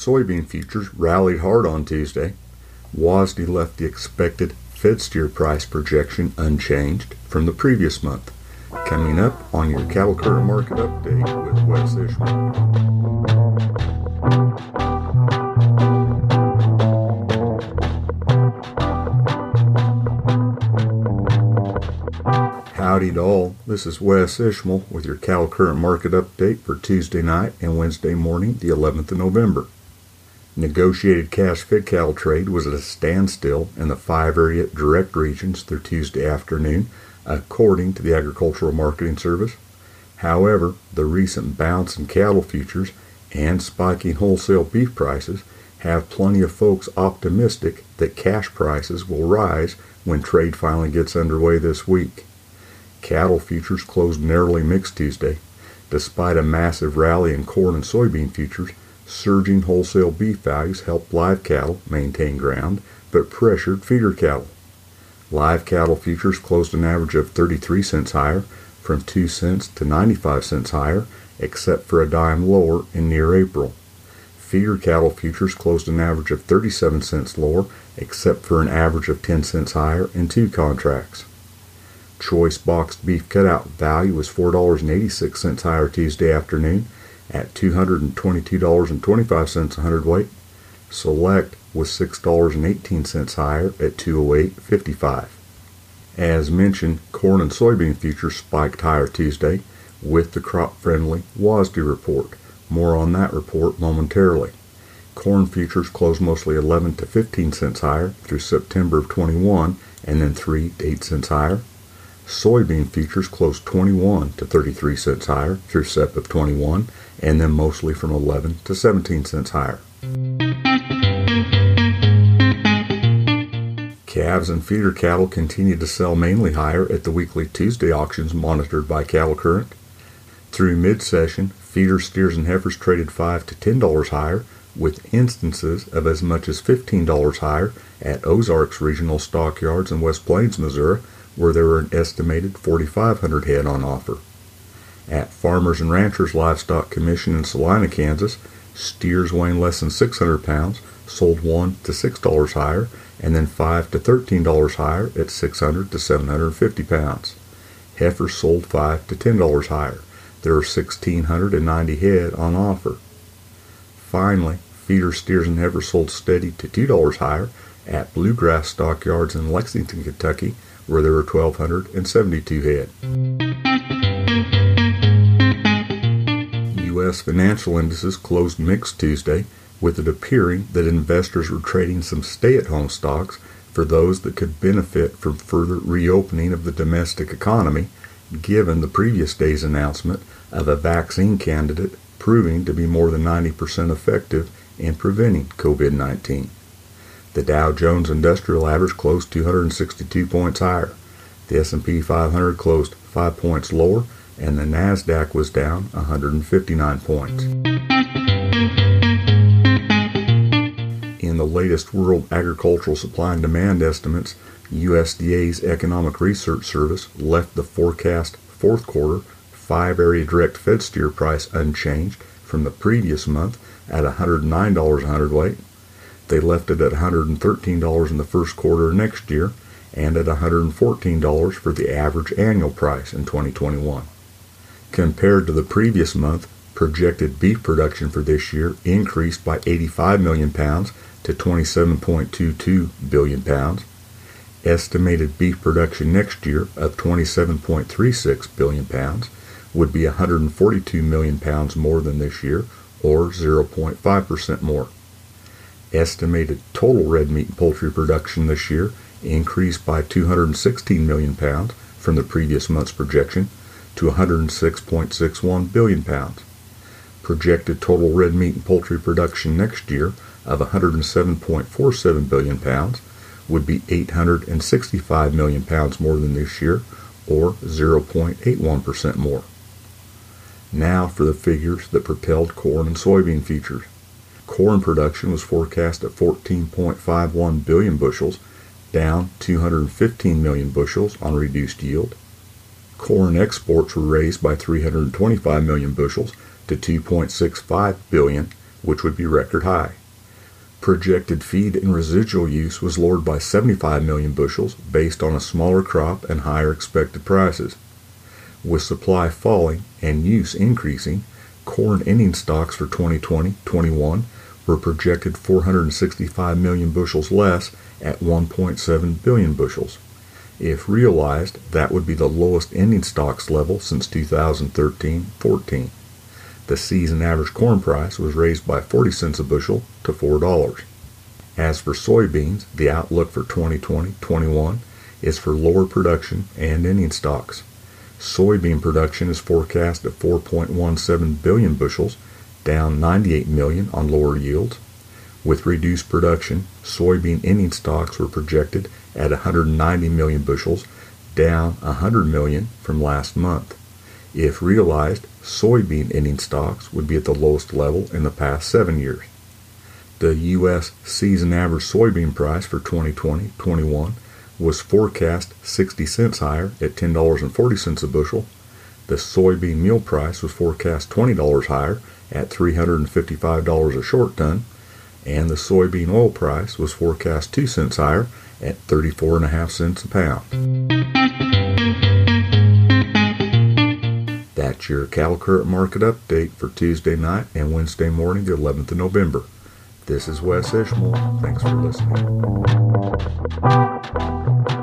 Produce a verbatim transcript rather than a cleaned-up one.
soybean futures rallied hard on Tuesday. W A S D left the expected Fed steer price projection unchanged from the previous month. Coming up on your cattle current market update with Wes Ishmael. Howdy to all, this is Wes Ishmael with your cattle current market update for Tuesday night and Wednesday morning, the eleventh of November. Negotiated cash fed cattle trade was at a standstill in the five area direct regions through Tuesday afternoon, according to the Agricultural Marketing Service. However, the recent bounce in cattle futures and spiking wholesale beef prices have plenty of folks optimistic that cash prices will rise when trade finally gets underway this week. Cattle futures closed narrowly mixed Tuesday. Despite a massive rally in corn and soybean futures, surging wholesale beef values helped live cattle maintain ground, but pressured feeder cattle. Live cattle futures closed an average of thirty-three cents higher, from two cents to ninety-five cents higher, except for a dime lower in near April. Feeder cattle futures closed an average of thirty-seven cents lower, except for an average of ten cents higher in two contracts. Choice boxed beef cutout value was four dollars and eighty-six cents higher Tuesday afternoon at two hundred twenty-two dollars and twenty-five cents a hundredweight. Select was six dollars and eighteen cents higher at two oh eight fifty-five. As mentioned, corn and soybean futures spiked higher Tuesday with the crop-friendly W A S D report. More on that report momentarily. Corn futures closed mostly eleven to fifteen cents higher through September of twenty-one and then three to eight cents higher. Soybean futures closed twenty-one to thirty-three cents higher through Sep of twenty-one and then mostly from eleven to seventeen cents higher. Calves and feeder cattle continued to sell mainly higher at the weekly Tuesday auctions monitored by Cattle Current. Through mid-session, feeder steers and heifers traded five to ten dollars higher, with instances of as much as fifteen dollars higher at Ozarks Regional Stockyards in West Plains, Missouri, where there were an estimated forty-five hundred head on offer. At Farmers and Ranchers Livestock Commission in Salina, Kansas, steers weighing less than six hundred pounds sold one to six dollars higher, and then five to thirteen dollars higher at six hundred to seven hundred fifty pounds. Heifers sold five to ten dollars higher. There are one thousand six hundred ninety head on offer. Finally, feeder steers and heifers sold steady to two dollars higher at Bluegrass Stockyards in Lexington, Kentucky, where there were one thousand two hundred seventy-two head. U S financial indices closed mixed Tuesday, with it appearing that investors were trading some stay-at-home stocks for those that could benefit from further reopening of the domestic economy, given the previous day's announcement of a vaccine candidate proving to be more than ninety percent effective in preventing COVID nineteen. The Dow Jones Industrial Average closed two hundred sixty-two points higher. The S and P five hundred closed five points lower, and the NASDAQ was down one hundred fifty-nine points. In the latest World Agricultural Supply and Demand estimates, U S D A's Economic Research Service left the forecast fourth quarter five area direct fed steer price unchanged from the previous month at one hundred nine dollars a hundredweight. They left it at one hundred thirteen dollars in the first quarter of next year and at one hundred fourteen dollars for the average annual price in twenty twenty-one. Compared to the previous month, projected beef production for this year increased by eighty-five million pounds to twenty-seven point two two billion pounds. Estimated beef production next year of twenty-seven point three six billion pounds would be one hundred forty-two million pounds more than this year, or zero point five percent more. Estimated total red meat and poultry production this year increased by two hundred sixteen million pounds from the previous month's projection to one hundred six point six one billion pounds. Projected total red meat and poultry production next year of one hundred seven point four seven billion pounds would be eight hundred sixty-five million pounds more than this year, or zero point eight one percent more. Now for the figures that propelled corn and soybean futures. Corn production was forecast at fourteen point five one billion bushels, down two hundred fifteen million bushels on reduced yield. Corn exports were raised by three hundred twenty-five million bushels to two point six five billion, which would be record high. Projected feed and residual use was lowered by seventy-five million bushels based on a smaller crop and higher expected prices. With supply falling and use increasing, corn ending stocks for twenty twenty twenty-one were projected four hundred sixty-five million bushels less at one point seven billion bushels. If realized, that would be the lowest ending stocks level since two thousand thirteen fourteen. The season average corn price was raised by forty cents a bushel to four dollars. As for soybeans, the outlook for twenty twenty twenty-one is for lower production and ending stocks. Soybean production is forecast at four point one seven billion bushels, down ninety-eight million on lower yields. With reduced production, soybean ending stocks were projected at one hundred ninety million bushels, down one hundred million from last month. If realized, soybean ending stocks would be at the lowest level in the past seven years. The U S season average soybean price for twenty twenty twenty-one was forecast sixty cents higher at ten dollars and forty cents a bushel. The soybean meal price was forecast twenty dollars higher at three hundred fifty-five dollars a short ton, and the soybean oil price was forecast two cents higher at thirty-four and a half cents a pound. That's your cattle current market update for Tuesday night and Wednesday morning, the eleventh of November. This is Wes Ishmael. Thanks for listening.